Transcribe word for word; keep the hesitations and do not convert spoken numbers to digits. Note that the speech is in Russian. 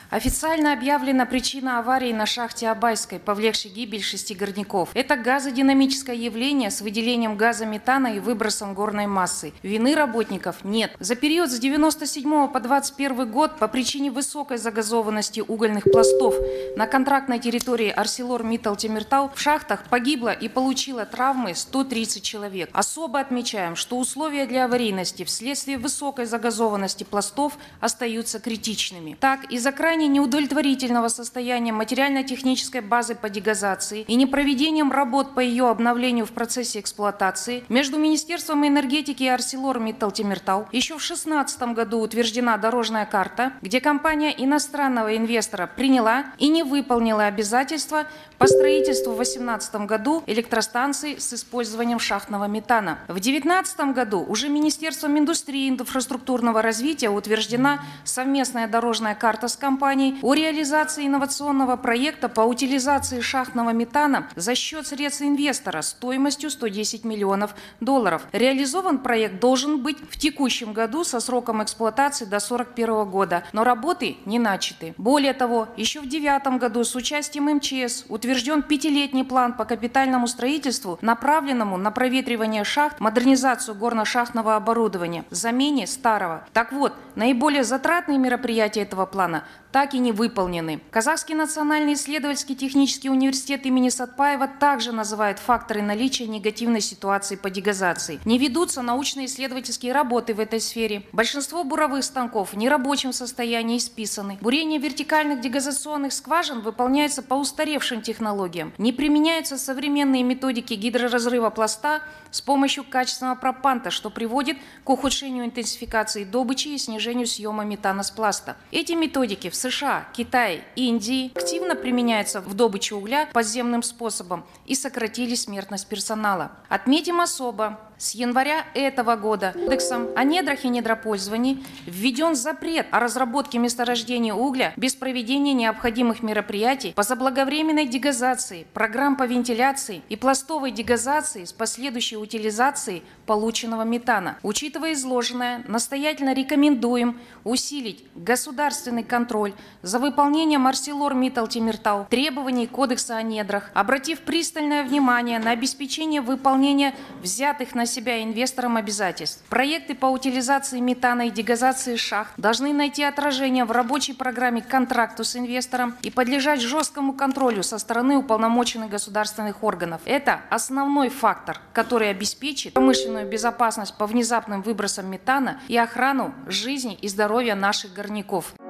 Официально объявлена причина аварии на шахте Абайской, повлекшей гибель шести горняков. Это газодинамическое явление с выделением газа метана и выбросом горной массы. Вины работников нет. За период с девяносто седьмого по двадцать первый год по причине высокой загазованности угольных пластов на контрактной территории ArcelorMittal Temirtau в шахтах погибло и получило травмы сто тридцать человек. Особо отмечаем, что условия для аварийности вследствие высокой загазованности пластов остаются критичными. Так, из-за крайне неудовлетворительного состояния материально-технической базы по дегазации и непроведением работ по ее обновлению в процессе эксплуатации между Министерством энергетики и ArcelorMittal Temirtau еще в две тысячи шестнадцатом году утверждена дорожная карта, где компания иностранного инвестора приняла и не выполнила обязательства по строительству в две тысячи восемнадцатом году электростанции с использованием шахтного метана. В две тысячи девятнадцатом году уже Министерством индустрии и инфраструктурного развития утверждена совместная дорожная карта с компанией о реализации инновационного проекта по утилизации шахтного метана за счет средств инвестора стоимостью сто десять миллионов долларов. Реализован проект должен быть в текущем году со сроком эксплуатации до сорок первого года, но работы не начаты. Более того, еще в две тысячи девятом году с участием МЧС утвержден пятилетний план по капитальному строительству, направленному на проветривание шахт, модернизацию горно-шахтного оборудования, замене старого. Так вот, наиболее затратные мероприятия этого плана так и не выполнены. Казахский национальный исследовательский технический университет имени Сатпаева также называет факторы наличия негативной ситуации по дегазации. Не ведутся научно-исследовательские работы в этой сфере. Большинство буровых станков в нерабочем состоянии исписаны. Бурение вертикальных дегазационных скважин выполняется по устаревшим технологиям. Не применяются современные методики гидроразрыва пласта с помощью качественного пропанта, что приводит к ухудшению интенсификации добычи и снижению съема метана с пласта. Эти методики в США, Китае, Индии активно применяются в добыче угля подземным способом и сократили смертность персонала. Отметим особо, с января этого года Кодексом о недрах и недропользовании введен запрет о разработке месторождения угля без проведения необходимых мероприятий по заблаговременной дегазации, программ по вентиляции и пластовой дегазации с последующей утилизацией полученного метана. Учитывая изложенное, настоятельно рекомендуем усилить государственный контроль за выполнением ArcelorMittal Temirtau требований Кодекса о недрах, обратив пристальное внимание на обеспечение выполнения взятых на себя инвесторам обязательств. Проекты по утилизации метана и дегазации шахт должны найти отражение в рабочей программе к контракту с инвестором и подлежать жесткому контролю со стороны уполномоченных государственных органов. Это основной фактор, который обеспечит промышленную безопасность по внезапным выбросам метана и охрану жизни и здоровья наших горняков.